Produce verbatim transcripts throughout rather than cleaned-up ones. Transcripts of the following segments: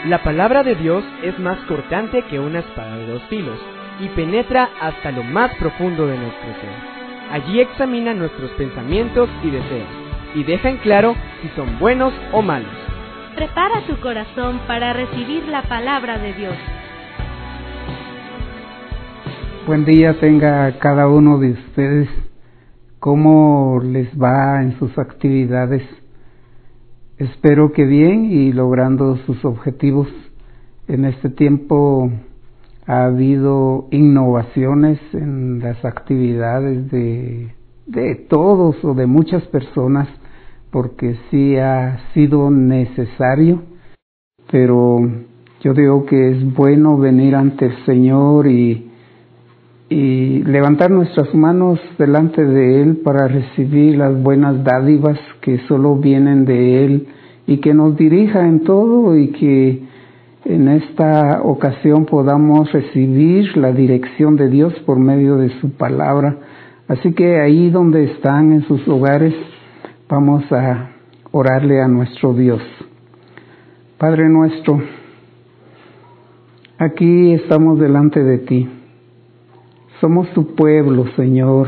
La palabra de Dios es más cortante que una espada de dos filos y penetra hasta lo más profundo de nuestro ser. Allí examina nuestros pensamientos y deseos y deja en claro si son buenos o malos. Prepara tu corazón para recibir la palabra de Dios. Buen día tenga cada uno de ustedes. ¿Cómo les va en sus actividades? Espero que bien y logrando sus objetivos. En este tiempo ha habido innovaciones en las actividades de, de todos o de muchas personas, porque sí ha sido necesario, pero yo digo que es bueno venir ante el Señor y, y levantar nuestras manos delante de Él para recibir las buenas dádivas que solo vienen de Él y que nos dirija en todo y que en esta ocasión podamos recibir la dirección de Dios por medio de su palabra. Así que ahí donde están en sus hogares, vamos a orarle a nuestro Dios. Padre nuestro, aquí estamos delante de ti. Somos tu pueblo, Señor.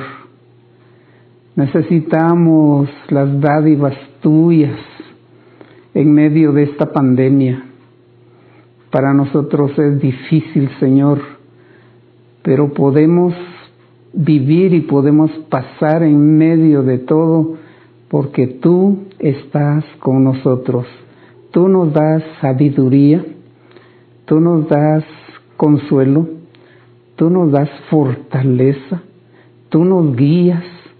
Necesitamos las dádivas tuyas en medio de esta pandemia. Para nosotros es difícil, Señor, pero podemos vivir y podemos pasar en medio de todo porque tú estás con nosotros. Tú nos das sabiduría, tú nos das consuelo, tú nos das fortaleza, tú nos guías,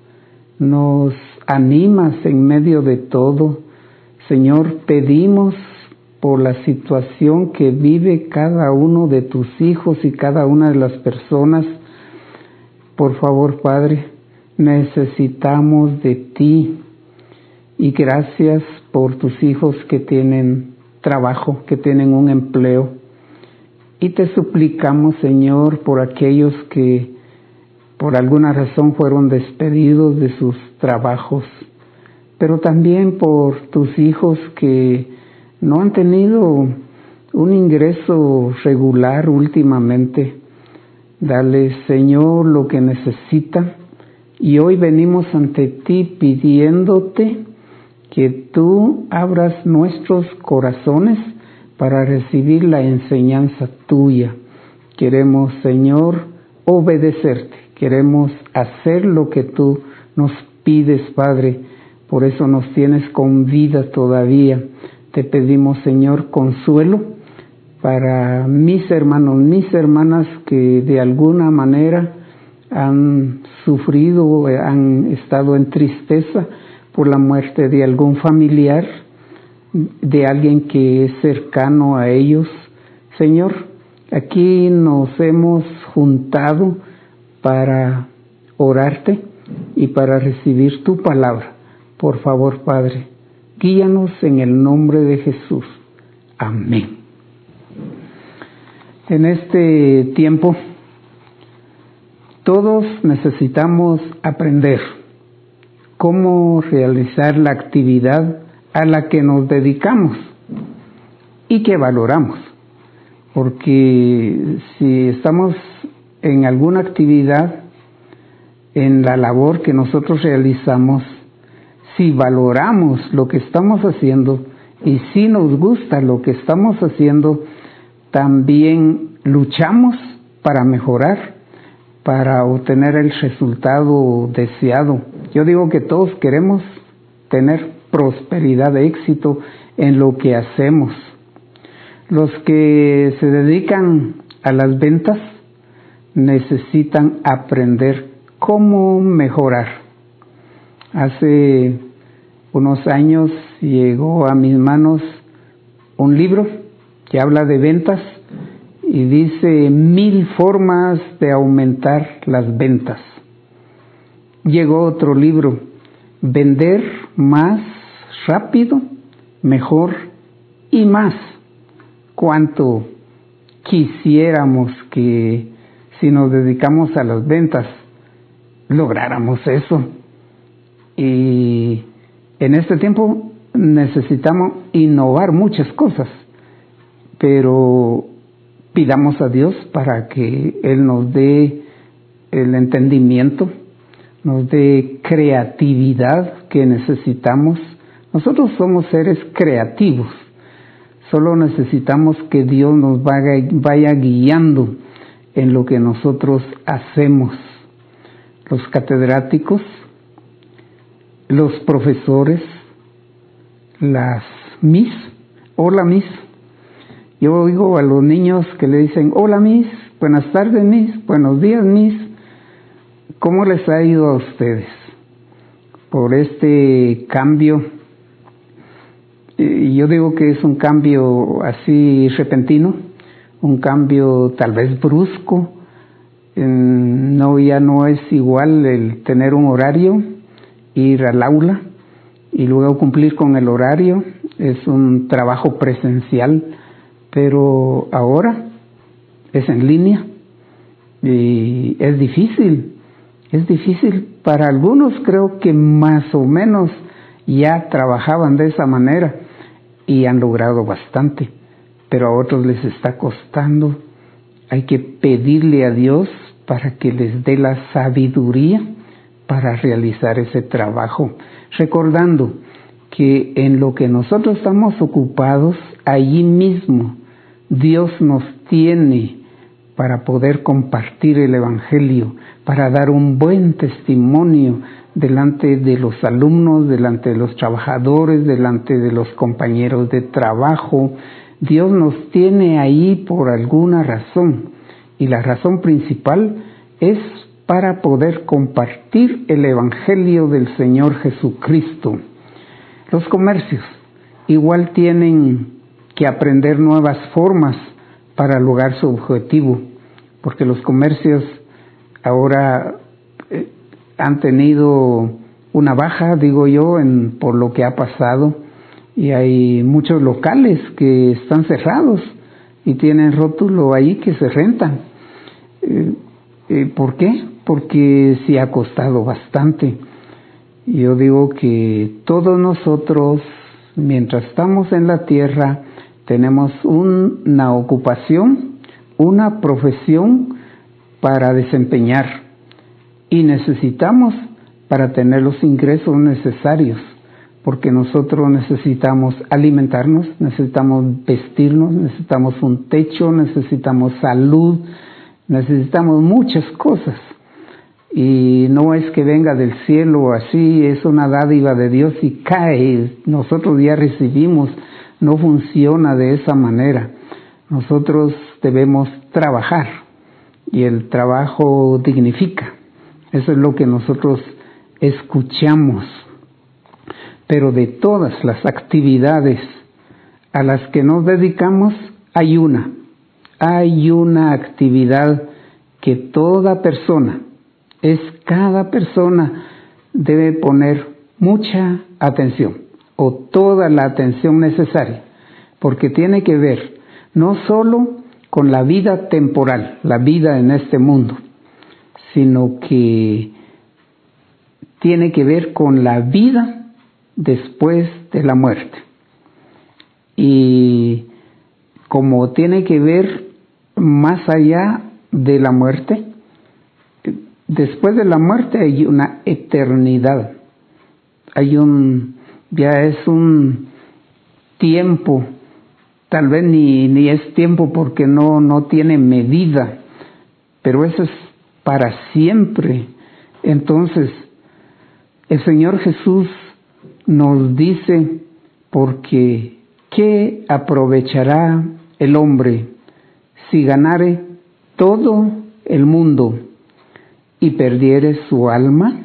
nos animas en medio de todo. Señor, pedimos por la situación que vive cada uno de tus hijos y cada una de las personas. Por favor, Padre, necesitamos de ti. Y gracias por tus hijos que tienen trabajo, que tienen un empleo. Y te suplicamos, Señor, por aquellos que por alguna razón fueron despedidos de sus trabajos, pero también por tus hijos que no han tenido un ingreso regular últimamente. Dale, Señor, lo que necesitan. Y hoy venimos ante ti pidiéndote que tú abras nuestros corazones para recibir la enseñanza tuya. Queremos, Señor, obedecerte. Queremos hacer lo que tú nos pides, Padre. Por eso nos tienes con vida todavía. Te pedimos, Señor, consuelo para mis hermanos, mis hermanas que de alguna manera han sufrido, han estado en tristeza por la muerte de algún familiar, de alguien que es cercano a ellos. Señor, aquí nos hemos juntado para orarte y para recibir tu palabra. Por favor, Padre, guíanos en el nombre de Jesús. Amén. En este tiempo, todos necesitamos aprender cómo realizar la actividad a la que nos dedicamos y que valoramos. Porque si estamos en alguna actividad, en la labor que nosotros realizamos, si valoramos lo que estamos haciendo y si nos gusta lo que estamos haciendo, también luchamos para mejorar, para obtener el resultado deseado. Yo digo que todos queremos tener prosperidad, éxito en lo que hacemos. Los que se dedican a las ventas necesitan aprender cómo mejorar. Hace unos años llegó a mis manos un libro que habla de ventas y dice mil formas de aumentar las ventas. Llegó otro libro, vender más rápido, mejor y más. ¿Cuánto quisiéramos que si nos dedicamos a las ventas lográramos eso? Y en este tiempo necesitamos innovar muchas cosas, pero pidamos a Dios para que Él nos dé el entendimiento, nos dé creatividad que necesitamos. Nosotros somos seres creativos, solo necesitamos que Dios nos vaya, vaya guiando en lo que nosotros hacemos. Los catedráticos, los profesores, las Miss, hola Miss. Yo oigo a los niños que le dicen, hola Miss, buenas tardes Miss, buenos días Miss. ¿Cómo les ha ido a ustedes por este cambio? Y yo digo que es un cambio así repentino, un cambio tal vez brusco. No, ya no es igual el tener un horario, ir al aula y luego cumplir con el horario. Es un trabajo presencial, pero ahora es en línea y es difícil. Es difícil para algunos, creo que más o menos ya trabajaban de esa manera y han logrado bastante, pero a otros les está costando. Hay que pedirle a Dios para que les dé la sabiduría para realizar ese trabajo, recordando que en lo que nosotros estamos ocupados, allí mismo Dios nos tiene para poder compartir el Evangelio, para dar un buen testimonio delante de los alumnos, delante de los trabajadores, delante de los compañeros de trabajo. Dios nos tiene ahí por alguna razón, y la razón principal es para poder compartir el Evangelio del Señor Jesucristo. Los comercios igual tienen que aprender nuevas formas para lograr su objetivo, porque los comercios ahora eh, han tenido una baja, digo yo, en, por lo que ha pasado, y hay muchos locales que están cerrados y tienen rótulo ahí que se rentan. Eh, eh, ¿Por qué? Porque sí ha costado bastante. Yo digo que todos nosotros, mientras estamos en la tierra, tenemos un, una ocupación, una profesión para desempeñar, y necesitamos para tener los ingresos necesarios, porque nosotros necesitamos alimentarnos, necesitamos vestirnos, necesitamos un techo, necesitamos salud, necesitamos muchas cosas. Y no es que venga del cielo así, es una dádiva de Dios y cae, nosotros ya recibimos. No funciona de esa manera. Nosotros debemos trabajar, y el trabajo dignifica. Eso es lo que nosotros escuchamos. Pero de todas las actividades a las que nos dedicamos, hay una, hay una actividad que toda persona, es cada persona debe poner mucha atención, o toda la atención necesaria, porque tiene que ver no solo con la vida temporal, la vida en este mundo, sino que tiene que ver con la vida después de la muerte. Y como tiene que ver más allá de la muerte, después de la muerte hay una eternidad, hay un, ya es un tiempo, tal vez ni, ni es tiempo porque no, no tiene medida, pero eso es para siempre. Entonces, el Señor Jesús nos dice, porque ¿qué aprovechará el hombre si ganare todo el mundo y perdiere su alma?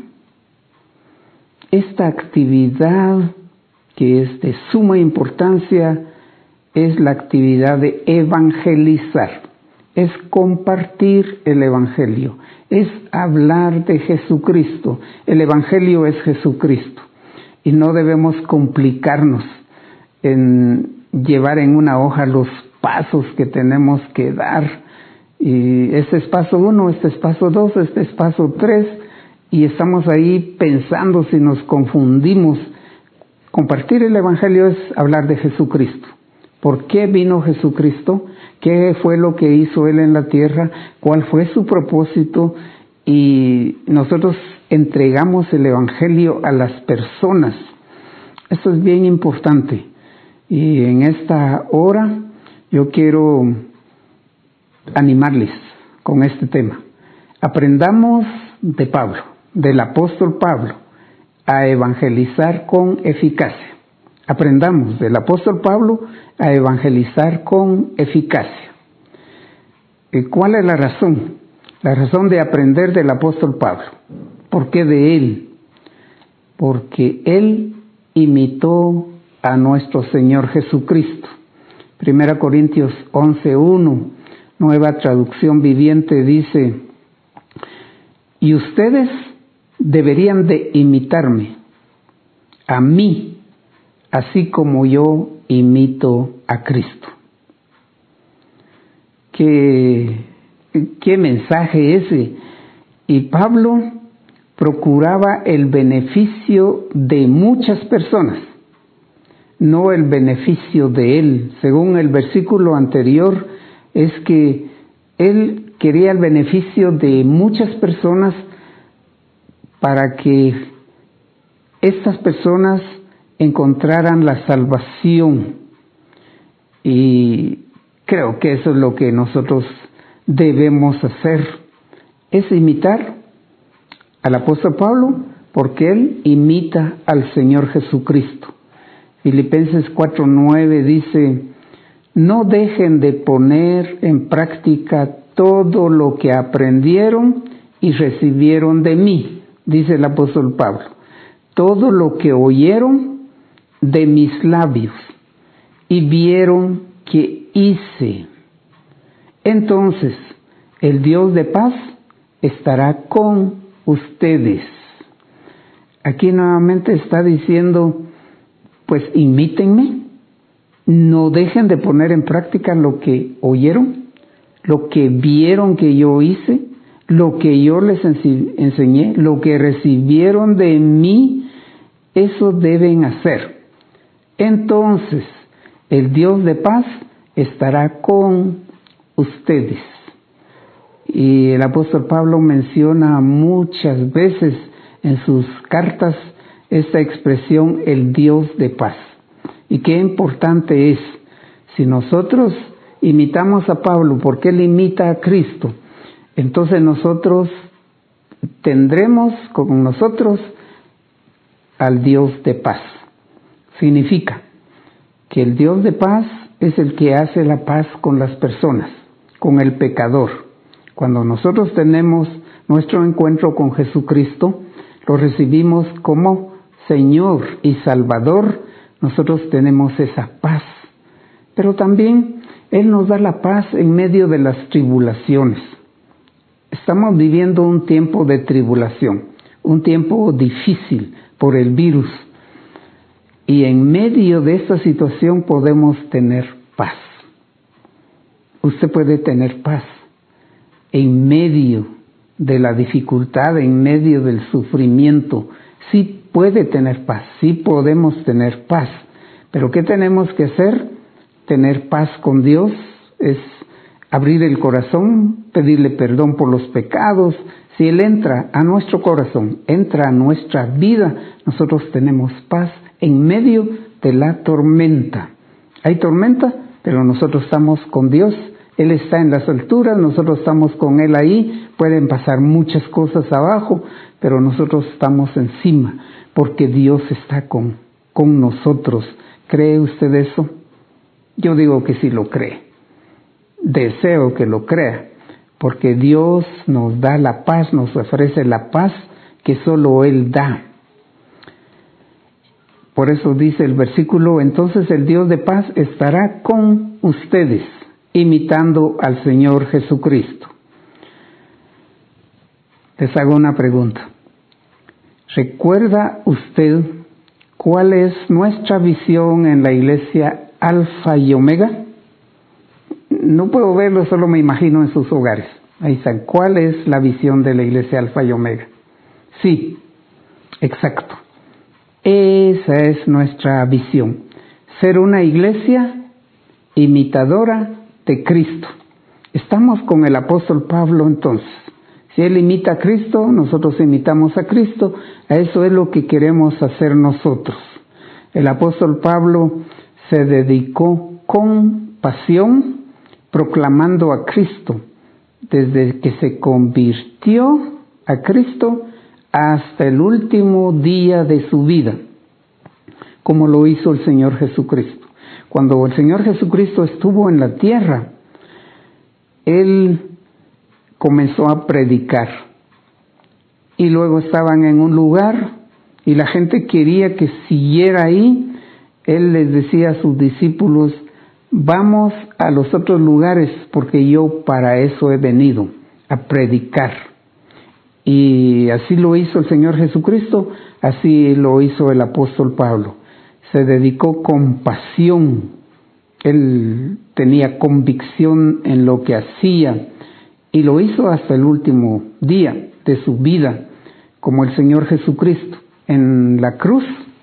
Esta actividad, que es de suma importancia, es la actividad de evangelizar, es compartir el Evangelio, es hablar de Jesucristo. El Evangelio es Jesucristo, y no debemos complicarnos en llevar en una hoja los pasos que tenemos que dar. Y este es paso uno, este es paso dos, este es paso tres, y estamos ahí pensando si nos confundimos. Compartir el Evangelio es hablar de Jesucristo, ¿Por qué vino Jesucristo? ¿Qué fue lo que hizo Él en la tierra? ¿Cuál fue su propósito? Y nosotros entregamos el Evangelio a las personas. Eso es bien importante. Y en esta hora yo quiero animarles con este tema. Aprendamos de Pablo, del apóstol Pablo, a evangelizar con eficacia. Aprendamos del apóstol Pablo a evangelizar con eficacia. ¿Y cuál es la razón? La razón de aprender del apóstol Pablo. ¿Por qué de él? Porque él imitó a nuestro Señor Jesucristo. Primera Corintios once uno, nueva traducción viviente, dice: y ustedes deberían de imitarme a mí, así como yo imito a Cristo. ¿Qué, qué mensaje ese? Y Pablo procuraba el beneficio de muchas personas, no el beneficio de él. Según el versículo anterior, es que él quería el beneficio de muchas personas para que estas personas encontraran la salvación. Y creo que eso es lo que nosotros debemos hacer, es imitar al apóstol Pablo, porque él imita al Señor Jesucristo. Filipenses cuatro nueve dice: no dejen de poner en práctica todo lo que aprendieron y recibieron de mí, dice el apóstol Pablo. Todo lo que oyeron de mis labios y vieron que hice. Entonces, el Dios de paz estará con ustedes. Aquí nuevamente está diciendo, pues imítenme, no dejen de poner en práctica lo que oyeron, lo que vieron que yo hice, lo que yo les enseñé, lo que recibieron de mí, eso deben hacer. Entonces, el Dios de paz estará con ustedes. Y el apóstol Pablo menciona muchas veces en sus cartas esta expresión, el Dios de paz. Y qué importante es, si nosotros imitamos a Pablo porque él imita a Cristo, entonces nosotros tendremos con nosotros al Dios de paz. Significa que el Dios de paz es el que hace la paz con las personas, con el pecador. Cuando nosotros tenemos nuestro encuentro con Jesucristo, lo recibimos como Señor y Salvador, nosotros tenemos esa paz. Pero también Él nos da la paz en medio de las tribulaciones. Estamos viviendo un tiempo de tribulación, un tiempo difícil por el virus. Y en medio de esta situación podemos tener paz. Usted puede tener paz en medio de la dificultad, en medio del sufrimiento. Sí puede tener paz, sí podemos tener paz. Pero ¿qué tenemos que hacer? Tener paz con Dios es abrir el corazón, pedirle perdón por los pecados. Si Él entra a nuestro corazón, entra a nuestra vida, nosotros tenemos paz en medio de la tormenta. Hay tormenta, pero nosotros estamos con Dios. Él está en las alturas, nosotros estamos con Él ahí. Pueden pasar muchas cosas abajo, pero nosotros estamos encima, porque Dios está con, con nosotros. ¿Cree usted eso? Yo digo que sí lo cree. Deseo que lo crea, porque Dios nos da la paz, nos ofrece la paz que solo Él da. Por eso dice el versículo, entonces el Dios de paz estará con ustedes, imitando al Señor Jesucristo. Les hago una pregunta. ¿Recuerda usted cuál es nuestra visión en la iglesia Alfa y Omega? No puedo verlo, solo me imagino en sus hogares. Ahí está. ¿Cuál es la visión de la iglesia Alfa y Omega? Sí, exacto. Esa es nuestra visión. Ser una iglesia imitadora de Cristo. Estamos con el apóstol Pablo entonces. Si él imita a Cristo, nosotros imitamos a Cristo. A eso es lo que queremos hacer nosotros. El apóstol Pablo se dedicó con pasión proclamando a Cristo desde que se convirtió a Cristo hasta el último día de su vida, como lo hizo el Señor Jesucristo. Cuando el Señor Jesucristo estuvo en la tierra, Él comenzó a predicar. Y luego estaban en un lugar y la gente quería que siguiera ahí. Él les decía a sus discípulos: vamos a los otros lugares porque yo para eso he venido, a predicar. Y así lo hizo el Señor Jesucristo, así lo hizo el apóstol Pablo. Se dedicó con pasión. Él tenía convicción en lo que hacía y lo hizo hasta el último día de su vida, como el Señor Jesucristo en la cruz.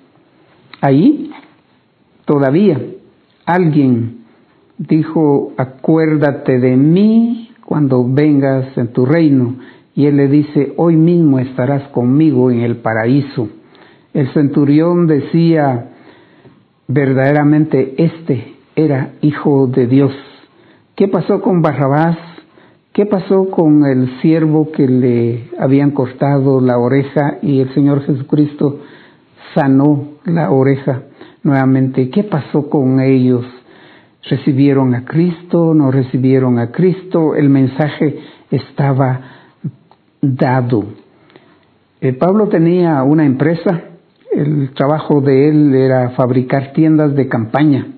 Ahí todavía alguien dijo: acuérdate de mí cuando vengas en tu reino. Y él le dice: hoy mismo estarás conmigo en el paraíso. El centurión decía: verdaderamente este era hijo de Dios. ¿Qué pasó con Barrabás? ¿Qué pasó con el siervo que le habían cortado la oreja y el Señor Jesucristo sanó la oreja nuevamente? ¿Qué pasó con ellos? ¿Recibieron a Cristo? ¿No recibieron a Cristo? El mensaje estaba dado. Eh, Pablo tenía una empresa. El trabajo de él era fabricar tiendas de campaña,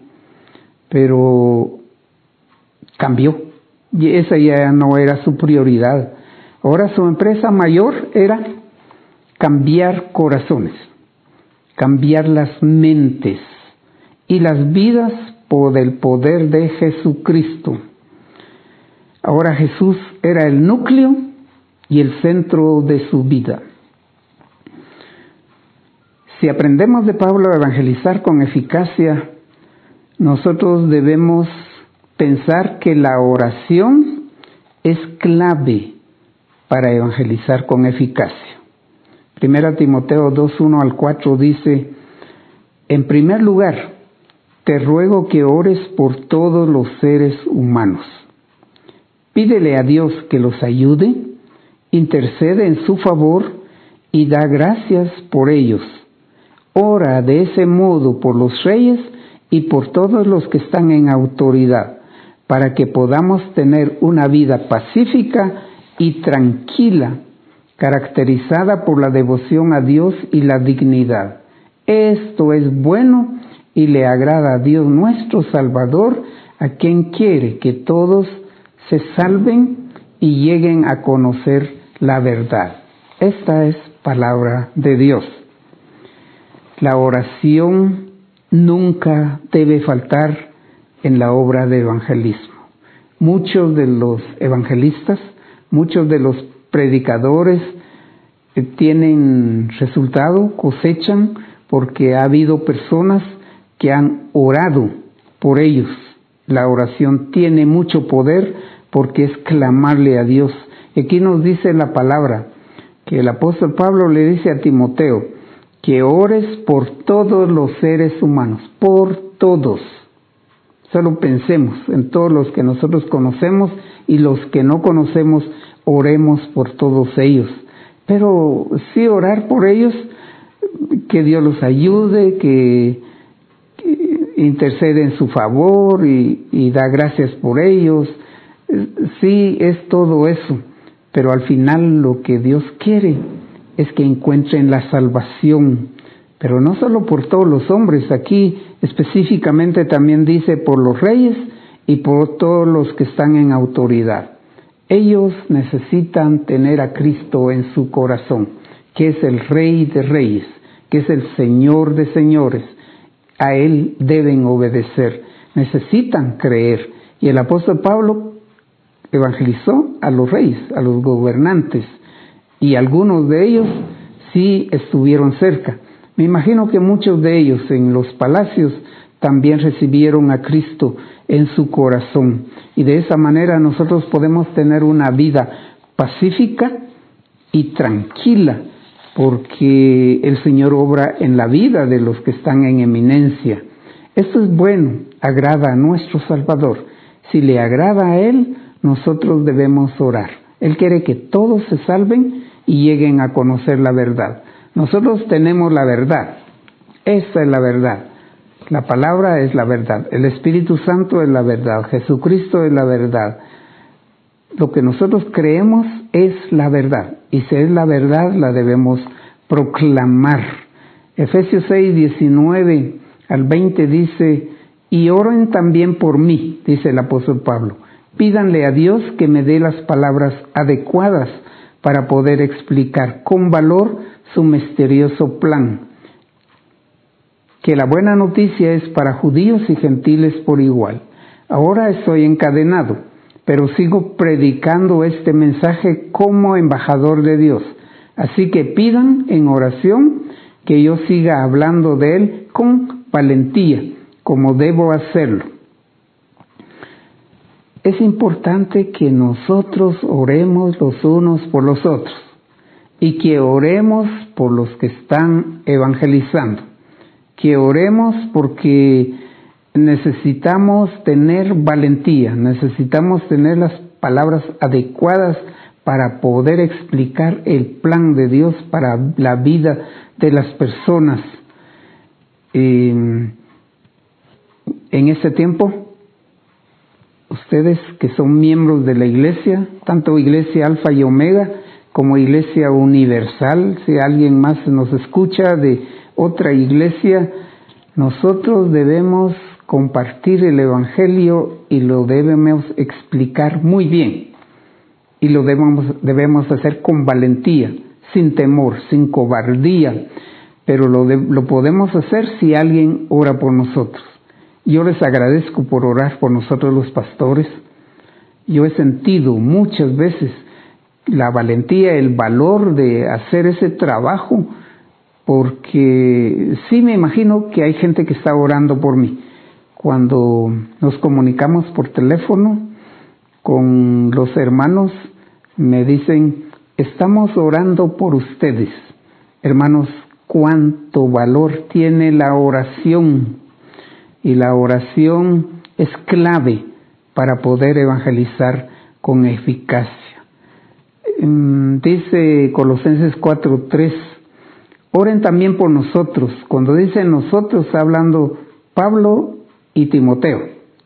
pero cambió y esa ya no era su prioridad. Ahora su empresa mayor era cambiar corazones, cambiar las mentes y las vidas por el poder de Jesucristo. Ahora Jesús era el núcleo y el centro de su vida. Si aprendemos de Pablo a evangelizar con eficacia, nosotros debemos pensar que la oración es clave para evangelizar con eficacia. Primera Timoteo dos, uno al cuatro dice: en primer lugar, te ruego que ores por todos los seres humanos. Pídele a Dios que los ayude, intercede en su favor y da gracias por ellos. Ora de ese modo por los reyes y por todos los que están en autoridad, para que podamos tener una vida pacífica y tranquila, caracterizada por la devoción a Dios y la dignidad. Esto es bueno y le agrada a Dios nuestro Salvador, a quien quiere que todos se salven y lleguen a conocer la verdad. Esta es palabra de Dios. La oración nunca debe faltar en la obra de evangelismo. Muchos de los evangelistas, muchos de los predicadores eh, tienen resultado, cosechan, porque ha habido personas que han orado por ellos. La oración tiene mucho poder porque es clamarle a Dios. Aquí nos dice la palabra que el apóstol Pablo le dice a Timoteo que ores por todos los seres humanos, por todos. Solo pensemos en todos los que nosotros conocemos y los que no conocemos, oremos por todos ellos. Pero sí orar por ellos, que Dios los ayude, que, que intercede en su favor y, y da gracias por ellos. Sí, es todo eso, pero al final lo que Dios quiere es que encuentren la salvación, pero no solo por todos los hombres. Aquí específicamente también dice por los reyes y por todos los que están en autoridad. Ellos necesitan tener a Cristo en su corazón, que es el Rey de Reyes, que es el Señor de Señores. A Él deben obedecer, necesitan creer. Y el apóstol Pablo evangelizó a los reyes, a los gobernantes, y algunos de ellos sí estuvieron cerca. Me imagino que muchos de ellos en los palacios también recibieron a Cristo en su corazón. Y de esa manera nosotros podemos tener una vida pacífica y tranquila, porque el Señor obra en la vida de los que están en eminencia. Esto es bueno, agrada a nuestro Salvador. Si le agrada a Él, nosotros debemos orar. Él quiere que todos se salven y lleguen a conocer la verdad. Nosotros tenemos la verdad. Esa es la verdad. La palabra es la verdad. El Espíritu Santo es la verdad. Jesucristo es la verdad. Lo que nosotros creemos es la verdad. Y si es la verdad, la debemos proclamar. Efesios seis, diecinueve al veinte dice: y oren también por mí, dice el apóstol Pablo. Pídanle a Dios que me dé las palabras adecuadas para poder explicar con valor su misterioso plan. Que la buena noticia es para judíos y gentiles por igual. Ahora estoy encadenado, pero sigo predicando este mensaje como embajador de Dios. Así que pidan en oración que yo siga hablando de Él con valentía, como debo hacerlo. Es importante que nosotros oremos los unos por los otros y que oremos por los que están evangelizando, que oremos porque necesitamos tener valentía, necesitamos tener las palabras adecuadas para poder explicar el plan de Dios para la vida de las personas. Eh, en este tiempo, ustedes que son miembros de la iglesia, tanto Iglesia Alfa y Omega como Iglesia Universal, si alguien más nos escucha de otra iglesia, nosotros debemos compartir el Evangelio y lo debemos explicar muy bien. Y lo debemos, debemos hacer con valentía, sin temor, sin cobardía, pero lo, de, lo podemos hacer si alguien ora por nosotros. Yo les agradezco por orar por nosotros los pastores. Yo he sentido muchas veces la valentía, el valor de hacer ese trabajo, porque sí me imagino que hay gente que está orando por mí. Cuando nos comunicamos por teléfono con los hermanos, me dicen: estamos orando por ustedes. Hermanos, cuánto valor tiene la oración. Y la oración es clave para poder evangelizar con eficacia. Dice Colosenses cuatro tres, oren también por nosotros. Cuando dice nosotros, está hablando Pablo y Timoteo,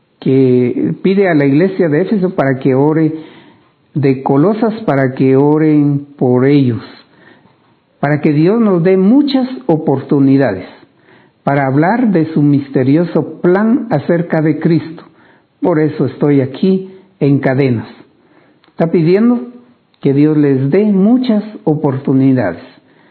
que pide a la iglesia de Éfeso para que ore, de Colosas para que oren por ellos, para que Dios nos dé muchas oportunidades para hablar de su misterioso plan acerca de Cristo. Por eso estoy aquí en cadenas. Está pidiendo que Dios les dé muchas oportunidades.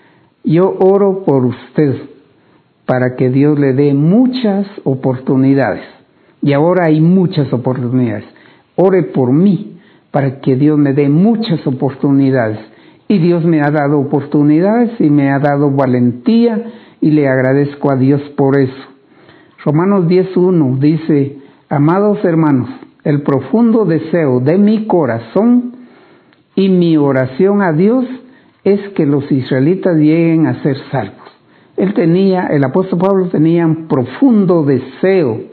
Yo oro por usted para que Dios le dé muchas oportunidades. Y ahora hay muchas oportunidades. Ore por mí para que Dios me dé muchas oportunidades. Y Dios me ha dado oportunidades y me ha dado valentía, y le agradezco a Dios por eso. Romanos diez uno dice: amados hermanos, el profundo deseo de mi corazón y mi oración a Dios es que los israelitas lleguen a ser salvos. Él tenía, el apóstol Pablo tenía un profundo deseo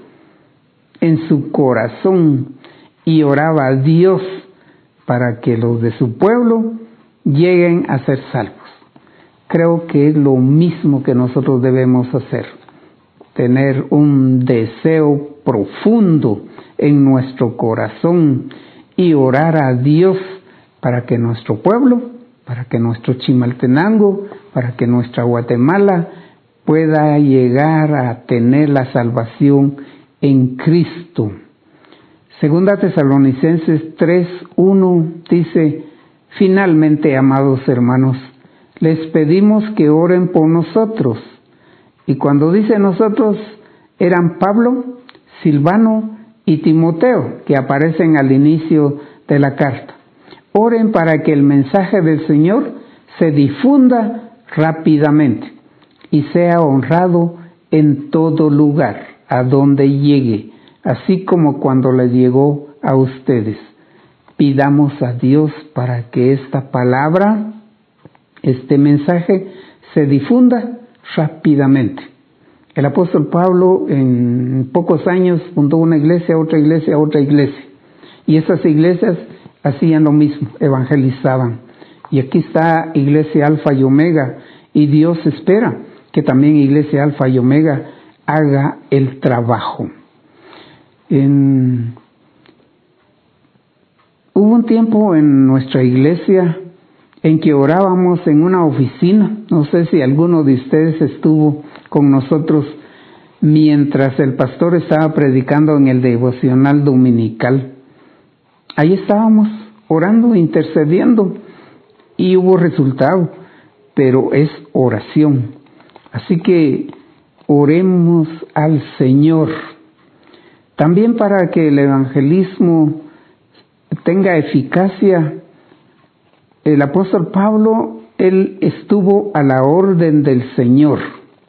en su corazón y oraba a Dios para que los de su pueblo lleguen a ser salvos. Creo que es lo mismo que nosotros debemos hacer, tener un deseo profundo en nuestro corazón y orar a Dios para que nuestro pueblo, para que nuestro Chimaltenango, para que nuestra Guatemala pueda llegar a tener la salvación en Cristo. Segunda Tesalonicenses tres uno dice: finalmente, amados hermanos, les pedimos que oren por nosotros. Y cuando dice nosotros, eran Pablo, Silvano y Timoteo, que aparecen al inicio de la carta. Oren para que el mensaje del Señor se difunda rápidamente y sea honrado en todo lugar. a donde llegue, así como cuando les llegó a ustedes. Pidamos a Dios para que esta palabra, este mensaje, se difunda rápidamente. El apóstol Pablo en pocos años fundó una iglesia, otra iglesia, otra iglesia. Y esas iglesias hacían lo mismo, evangelizaban. Y aquí está Iglesia Alfa y Omega, y Dios espera que también Iglesia Alfa y Omega haga el trabajo. En... Hubo un tiempo en nuestra iglesia en que orábamos en una oficina. No sé si alguno de ustedes estuvo con nosotros mientras el pastor estaba predicando en el devocional dominical. Ahí estábamos orando, intercediendo, y hubo resultado, pero es oración. Así que oremos al Señor. También para que el evangelismo tenga eficacia, el apóstol Pablo, él estuvo a la orden del Señor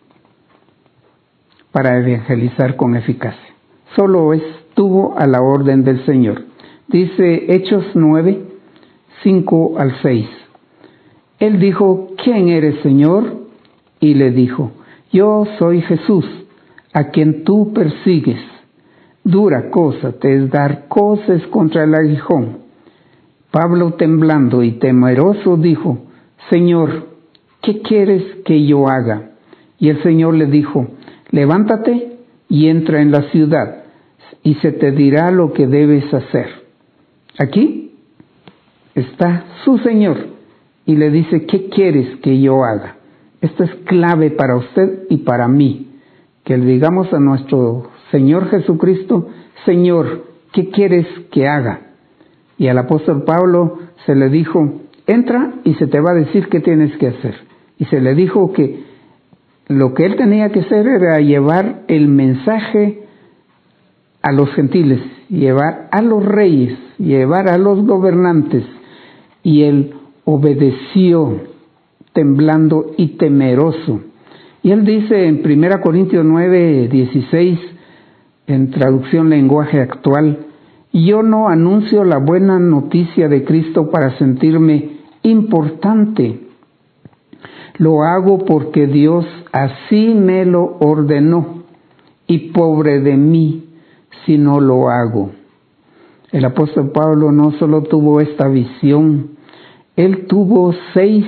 para evangelizar con eficacia. Solo estuvo a la orden del Señor. Dice Hechos nueve, cinco al seis. Él dijo: ¿Quién eres, Señor? Y le dijo: Yo soy Jesús, a quien tú persigues. Dura cosa te es dar coces contra el aguijón. Pablo, temblando y temeroso, dijo: Señor, ¿qué quieres que yo haga? Y el Señor le dijo: Levántate y entra en la ciudad, y se te dirá lo que debes hacer. Aquí está su Señor, y le dice: ¿qué quieres que yo haga? Esto es clave para usted y para mí, que le digamos a nuestro Señor Jesucristo: Señor, ¿qué quieres que haga? Y al apóstol Pablo se le dijo: entra y se te va a decir qué tienes que hacer. Y se le dijo que lo que él tenía que hacer era llevar el mensaje a los gentiles, llevar a los reyes, llevar a los gobernantes. Y él obedeció, temblando y temeroso. Y él dice en primera Corintios nueve, dieciséis, en traducción lenguaje actual: yo no anuncio la buena noticia de Cristo para sentirme importante. Lo hago porque Dios así me lo ordenó, y pobre de mí si no lo hago. El apóstol Pablo no solo tuvo esta visión, él tuvo seis,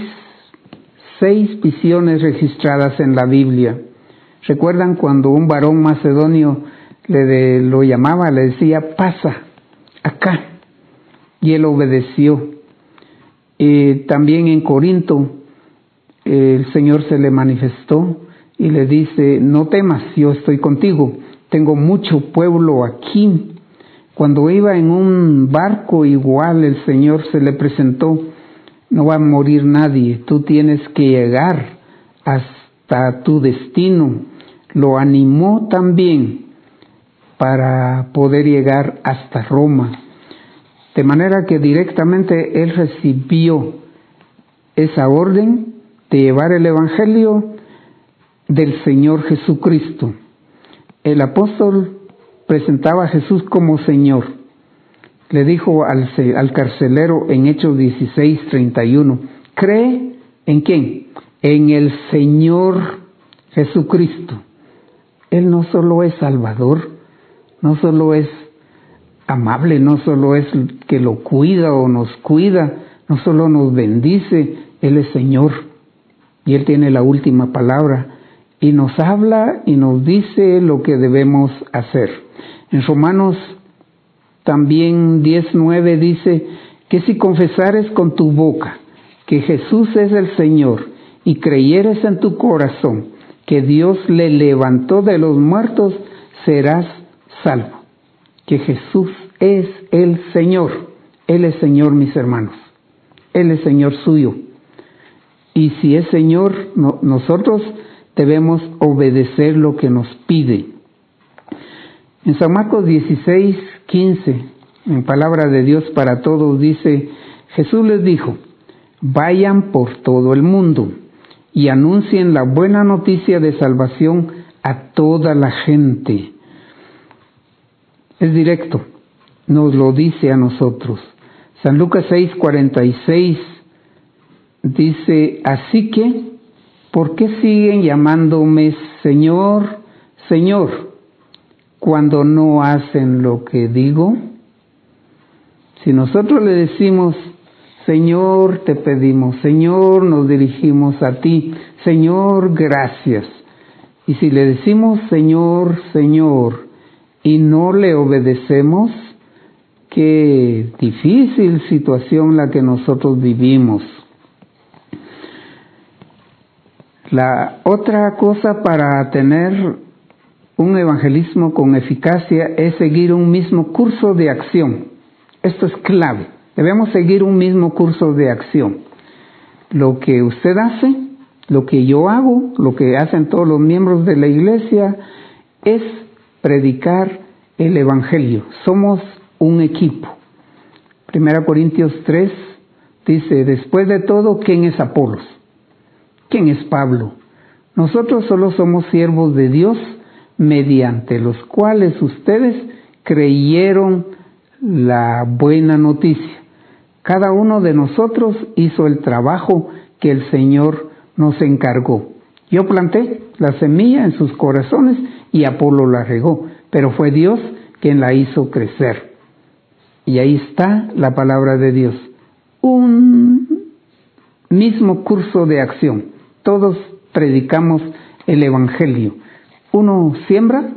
seis visiones registradas en la Biblia. ¿Recuerdan cuando un varón macedonio le de, lo llamaba, le decía: pasa acá? Y él obedeció. Eh, también en Corinto eh, el Señor se le manifestó y le dice: no temas, yo estoy contigo, tengo mucho pueblo aquí. Cuando iba en un barco igual, el Señor se le presentó: no va a morir nadie, tú tienes que llegar hasta tu destino. Lo animó también para poder llegar hasta Roma. De manera que directamente él recibió esa orden de llevar el Evangelio del Señor Jesucristo. El apóstol presentaba a Jesús como Señor. Le dijo al, al carcelero en Hechos dieciséis, treinta y uno: ¿cree en quién? En el Señor Jesucristo. Él no solo es Salvador, no solo es amable, no solo es que lo cuida o nos cuida, no solo nos bendice, Él es Señor y Él tiene la última palabra y nos habla y nos dice lo que debemos hacer. En Romanos también diez nueve dice que si confesares con tu boca que Jesús es el Señor y creyeres en tu corazón que Dios le levantó de los muertos, serás salvo. Que Jesús es el Señor. Él es Señor, mis hermanos. Él es Señor suyo. Y si es Señor, no, nosotros debemos obedecer lo que nos pide. En San Marcos dieciséis, quince, en palabra de Dios para todos, dice: Jesús les dijo: vayan por todo el mundo y anuncien la buena noticia de salvación a toda la gente. es directo, nos lo dice a nosotros. San Lucas seis, cuarenta y seis dice, así que, ¿por qué siguen llamándome Señor, Señor, cuando no hacen lo que digo? Si nosotros le decimos, Señor, te pedimos, Señor, nos dirigimos a ti, Señor, gracias. Y si le decimos, Señor, Señor, y no le obedecemos, qué difícil situación la que nosotros vivimos. La otra cosa para tener un evangelismo con eficacia es seguir un mismo curso de acción. Esto es clave. Debemos seguir un mismo curso de acción. Lo que usted hace, lo que yo hago, lo que hacen todos los miembros de la iglesia, es predicar el evangelio. Somos un equipo. Primera Corintios tres dice, después de todo, ¿quién es Apolos? ¿Quién es Pablo? Nosotros solo somos siervos de Dios, mediante los cuales ustedes creyeron la buena noticia. Cada uno de nosotros hizo el trabajo que el Señor nos encargó. Yo planté la semilla en sus corazones y Apolo la regó, pero fue Dios quien la hizo crecer. Y ahí está la palabra de Dios. Un mismo curso de acción. Todos predicamos el evangelio. Uno siembra,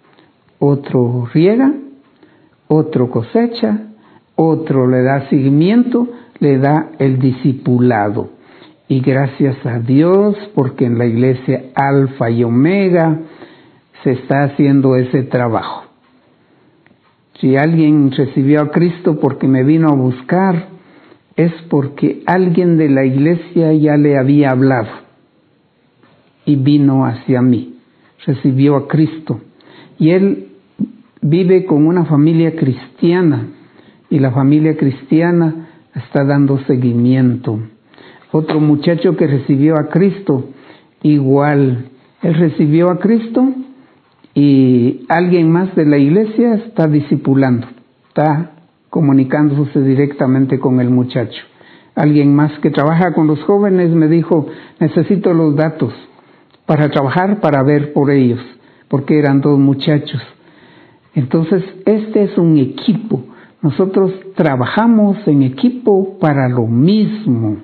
otro riega, otro cosecha, otro le da seguimiento, le da el discipulado. Y gracias a Dios, porque en la iglesia Alfa y Omega se está haciendo ese trabajo. Si alguien recibió a Cristo porque me vino a buscar, es porque alguien de la iglesia ya le había hablado y vino hacia mí, recibió a Cristo. Y él vive con una familia cristiana y la familia cristiana está dando seguimiento. Otro muchacho que recibió a Cristo, igual, él recibió a Cristo y alguien más de la iglesia está discipulando, está comunicándose directamente con el muchacho. Alguien más que trabaja con los jóvenes me dijo, necesito los datos para trabajar, para ver por ellos, porque eran dos muchachos. Entonces, este es un equipo. Nosotros trabajamos en equipo para lo mismo.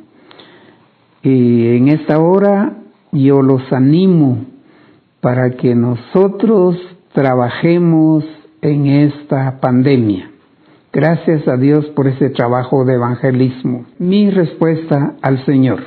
Y en esta hora yo los animo para que nosotros trabajemos en esta pandemia. Gracias a Dios por ese trabajo de evangelismo. Mi respuesta al Señor: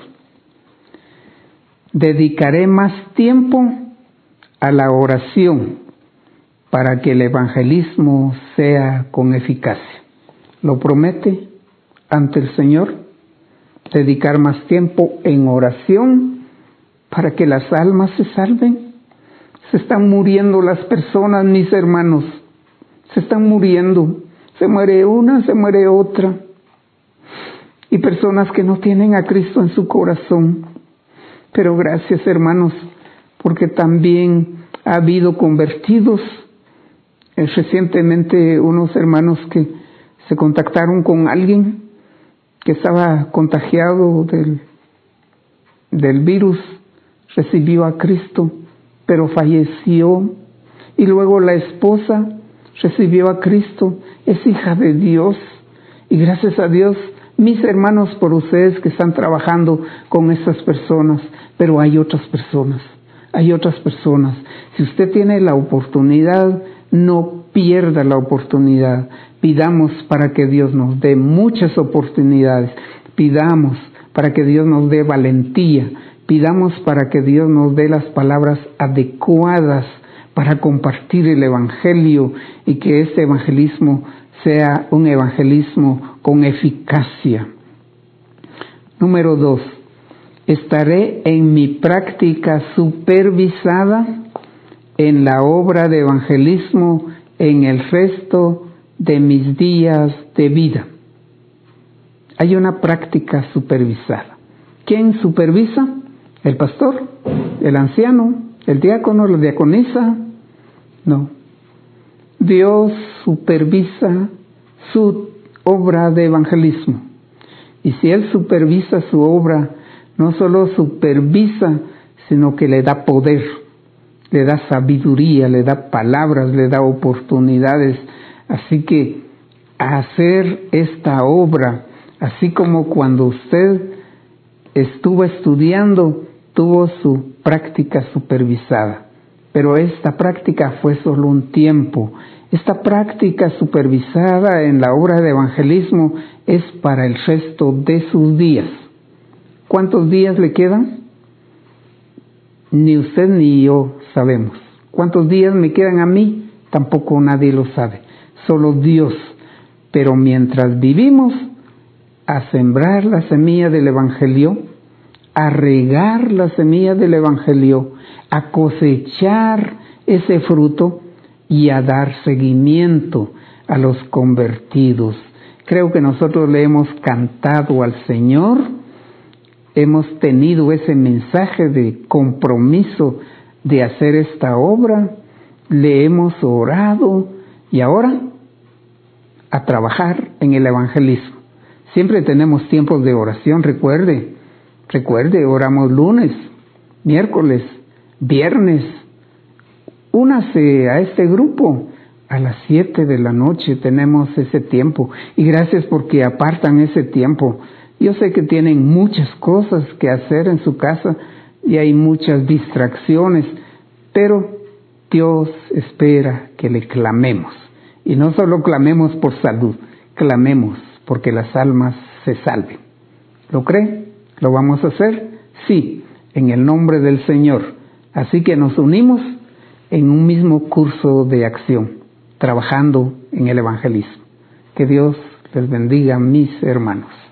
dedicaré más tiempo a la oración para que el evangelismo sea con eficacia. ¿Lo promete ante el Señor? Dedicar más tiempo en oración para que las almas se salven. Se están muriendo las personas, mis hermanos. Se están muriendo. Se muere una, se muere otra. Y personas que no tienen a Cristo en su corazón. Pero gracias, hermanos, porque también ha habido convertidos. Eh, recientemente unos hermanos que se contactaron con alguien que estaba contagiado del, del virus, recibió a Cristo, pero falleció. Y luego la esposa recibió a Cristo, es hija de Dios. Y gracias a Dios, mis hermanos, por ustedes que están trabajando con estas personas, pero hay otras personas, hay otras personas. Si usted tiene la oportunidad, no pierda la oportunidad. Pidamos para que Dios nos dé muchas oportunidades. Pidamos para que Dios nos dé valentía. Pidamos para que Dios nos dé las palabras adecuadas para compartir el evangelio y que este evangelismo sea un evangelismo con eficacia. Número dos, estaré en mi práctica supervisada en la obra de evangelismo en el resto de mis días de vida. Hay una práctica supervisada. ¿Quién supervisa? ¿El pastor? ¿El anciano? ¿El diácono? ¿La diaconisa? No. Dios supervisa su obra de evangelismo. Y si Él supervisa su obra, no solo supervisa, sino que le da poder, le da sabiduría, le da palabras, le da oportunidades. Así que hacer esta obra, así como cuando usted estuvo estudiando, tuvo su práctica supervisada. Pero esta práctica fue solo un tiempo. Esta práctica supervisada en la obra de evangelismo es para el resto de sus días. ¿Cuántos días le quedan? Ni usted ni yo sabemos. ¿Cuántos días me quedan a mí? Tampoco nadie lo sabe. Solo Dios. Pero mientras vivimos, a sembrar la semilla del Evangelio, a regar la semilla del Evangelio, a cosechar ese fruto y a dar seguimiento a los convertidos. Creo que nosotros le hemos cantado al Señor, hemos tenido ese mensaje de compromiso de hacer esta obra, le hemos orado y ahora a trabajar en el evangelismo. Siempre tenemos tiempos de oración, recuerde, recuerde, oramos lunes, miércoles, viernes. Únase a este grupo. A las siete de la noche tenemos ese tiempo. Y gracias porque apartan ese tiempo. Yo sé que tienen muchas cosas que hacer en su casa y hay muchas distracciones, pero Dios espera que le clamemos. Y no solo clamemos por salud, clamemos porque las almas se salven. ¿Lo cree? ¿Lo vamos a hacer? Sí, en el nombre del Señor. Así que nos unimos en un mismo curso de acción, trabajando en el evangelismo. Que Dios les bendiga, mis hermanos.